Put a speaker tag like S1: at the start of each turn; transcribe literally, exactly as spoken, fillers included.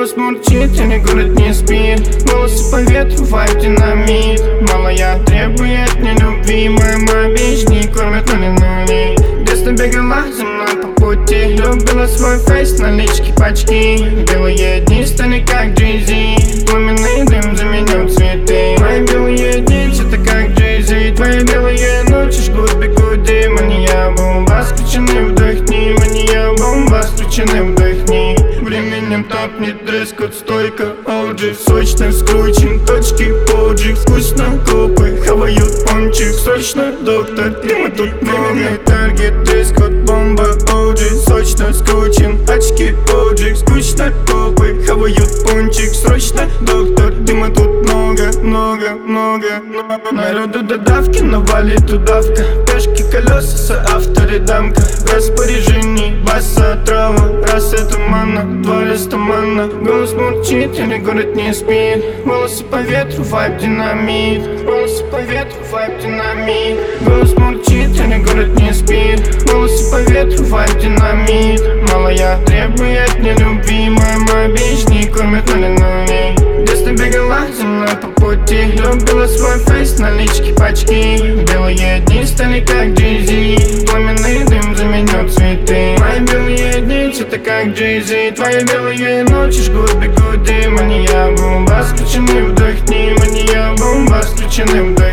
S1: Голос мурчит, или город не спит. Волосы по ветру, вайб динамит. Малая требует не любви, моя мобич не кормят нули-нули. Детство бегала за мной по пути, любила свой фейс, налички, пачки. Белые дни стали как Джей-Зи, пламенный дым заменил цветы. Мои белые дни, это как Джей-Зи. Твои белые ночи жгут бигуди. Мания бомба, включены вдохни. Мания бомба, включены вдохни. Временем тапнет дресс-код, стойка о джи. Сочно скручен, точки поджиг. Вкусно копы, хавают пончик. Срочно, доктор, климат тут временный таргет. Дресс-код, бомба о джи. Сочно скручен, очки поджиг. Скучно копы, хавают пончик. Срочно, доктор, дыма тут много, много, много. Народу до давки, но валит удавка. Пешки, колеса, соавторы, дамка. В распоряжении баса, трава. Раз это манна, два листа манна. Голос мурчит, или город не спит. Волосы по ветру, вайб динамит. Волосы по ветру, вайб динамит. Голос мурчит, или город не спит. Волосы по ветру, вайб динамит. Малая требует не любви, моя мобич не кормят нули-нули. Детство бегала за мной по пути, любила свой фейс, налички, пачки. Белые дни стали как Джей-Зи, пламенный дым заменил цветы. Мои белые дни, это как Джей-Зи. Твои белые ночи жгут бигуди. Мания бомба, включены вдохни. Мания бомба, включены вдохни.